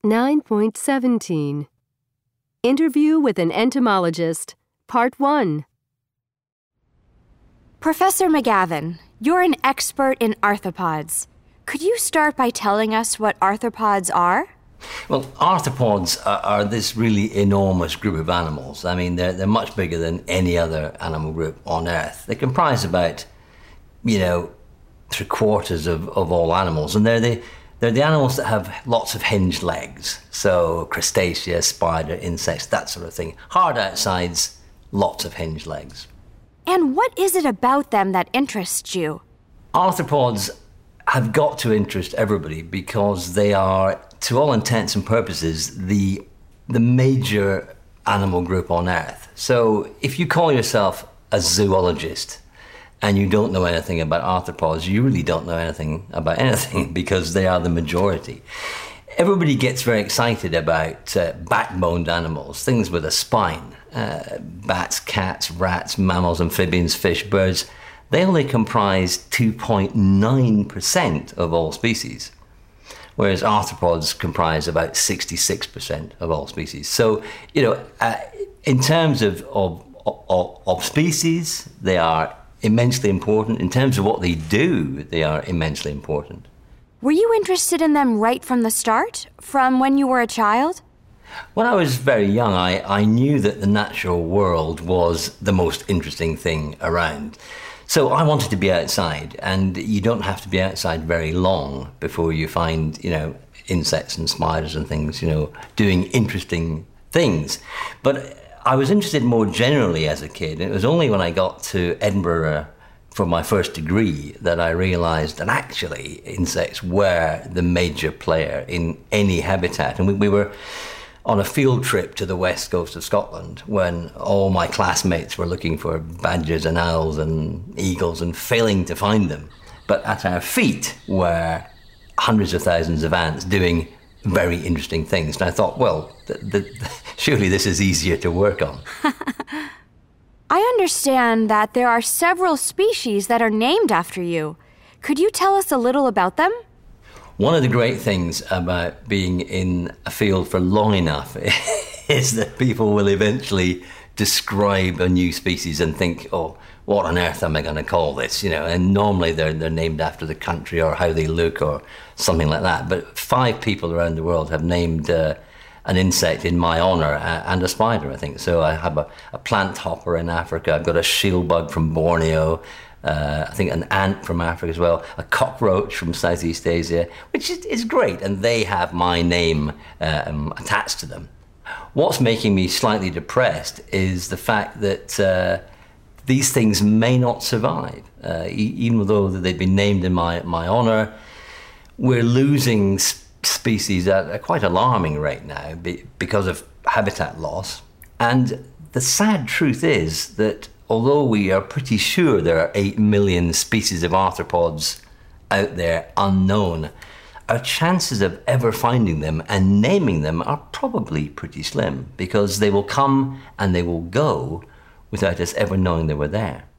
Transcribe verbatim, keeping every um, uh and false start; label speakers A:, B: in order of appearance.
A: nine point seventeen. Interview with an entomologist, Part one.
B: Professor McGavin, you're an expert in arthropods. Could you start by telling us what arthropods are?
C: Well, arthropods are, are this really enormous group of animals. I mean, they're, they're much bigger than any other animal group on Earth. They comprise about, you know, three quarters of, of all animals. And they're the, they're the animals that have lots of hinged legs. So crustacea, spider, insects, that sort of thing. Hard outsides, lots of hinged legs.
B: And what is it about them that interests you?
C: Arthropods have got to interest everybody because they are, to all intents and purposes, the, the major animal group on Earth. So if you call yourself a zoologist and you don't know anything about arthropods, you really don't know anything about anything because they are the majority. Everybody gets very excited about uh, backboned animals, things with a spine. Uh, bats, cats, rats, mammals, amphibians, fish, birds. They only comprise two point nine percent of all species, whereas arthropods comprise about sixty-six percent of all species. So, you know, uh, in terms of, of, of, of species, they are immensely important. In terms of what they do, they are immensely important.
B: Were you interested in them right from the start, from when you were a child?
C: When I was very young, I, I knew that the natural world was the most interesting thing around. So I wanted to be outside, and you don't have to be outside very long before you find, you know, insects and spiders and things, you know, doing interesting things. But I was interested more generally as a kid, and it was only when I got to Edinburgh for my first degree that I realized that actually insects were the major player in any habitat. And we, we were on a field trip to the west coast of Scotland when all my classmates were looking for badgers and owls and eagles and failing to find them. But at our feet were hundreds of thousands of ants doing very interesting things. And I thought, well, th- th- surely this is easier to work on.
B: I understand that there are several species that are named after you. Could you tell us a little about them?
C: One of the great things about being in a field for long enough is that people will eventually describe a new species and think, oh, what on earth am I going to call this? You know, and normally they're, they're named after the country or how they look or something like that. But five people around the world have named uh, an insect in my honor uh, and a spider, I think. So I have a, a plant hopper in Africa. I've got a shield bug from Borneo. Uh, I think an ant from Africa as well, a cockroach from Southeast Asia, which is, is great, and they have my name um, attached to them. What's making me slightly depressed is the fact that uh, these things may not survive. Uh, e- even though they've been named in my, my honor, we're losing sp- species at a quite alarming rate now be- because of habitat loss. And the sad truth is that although we are pretty sure there are eight million species of arthropods out there unknown, our chances of ever finding them and naming them are probably pretty slim because they will come and they will go without us ever knowing they were there.